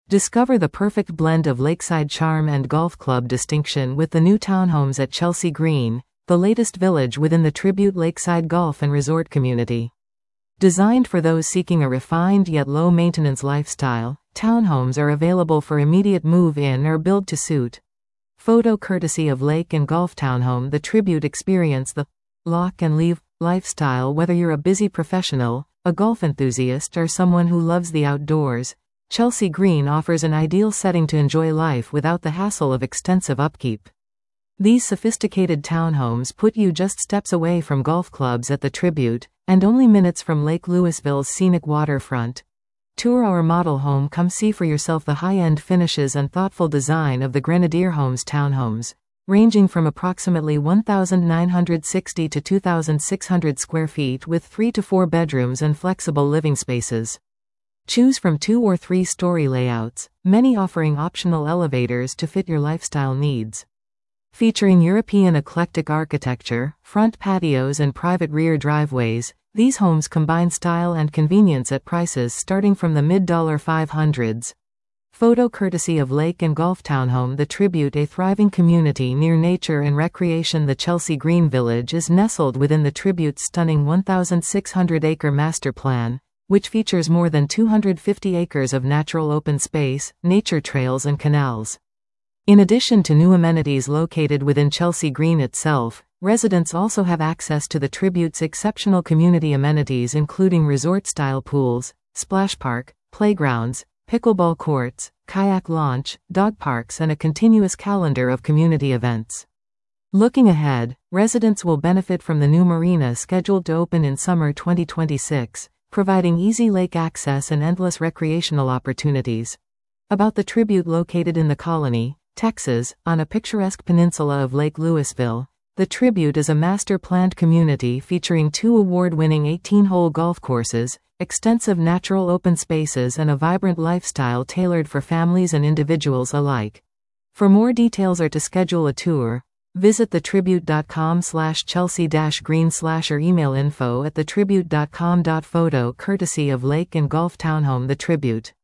Discover the perfect blend of lakeside charm and golf club distinction with the new townhomes at Chelsea Green, the latest village within the Tribute Lakeside Golf and Resort community. Designed for those seeking a refined yet low-maintenance lifestyle, townhomes are available for immediate move-in or build to suit. Photo courtesy of Lake and Golf Townhome. The Tribute. Experience the lock and leave lifestyle. Whether you're a busy professional, a golf enthusiast, or someone who loves the outdoors, Chelsea Green offers an ideal setting to enjoy life without the hassle of extensive upkeep. These sophisticated townhomes put you just steps away from golf clubs at the Tribute, and only minutes from Lake Louisville's scenic waterfront. Tour our model home. Come see for yourself the high-end finishes and thoughtful design of the Grenadier Homes townhomes, ranging from approximately 1,960 to 2,600 square feet with 3 to 4 bedrooms and flexible living spaces. Choose from 2 or 3-story layouts, many offering optional elevators to fit your lifestyle needs. Featuring European eclectic architecture, front patios and private rear driveways, these homes combine style and convenience at prices starting from the mid-$500s. Photo courtesy of Lake and Golf Townhome. The Tribute. A thriving community near nature and recreation. The Chelsea Green Village is nestled within the Tribute's stunning 1,600-acre master plan, which features more than 250 acres of natural open space, nature trails and canals. In addition to new amenities located within Chelsea Green itself, residents also have access to the Tribute's exceptional community amenities including resort-style pools, splash park, playgrounds, pickleball courts, kayak launch, dog parks and a continuous calendar of community events. Looking ahead, residents will benefit from the new marina scheduled to open in summer 2026, providing easy lake access and endless recreational opportunities. About the Tribute. Located in the Colony, Texas, on a picturesque peninsula of Lake Louisville, the Tribute is a master-planned community featuring 2 award-winning 18-hole golf courses, extensive natural open spaces and a vibrant lifestyle tailored for families and individuals alike. For more details or to schedule a tour, visit thetribute.com/Chelsea-Green/ or email info@thetribute.com. Photo courtesy of Lake and Golf Townhome. The Tribute.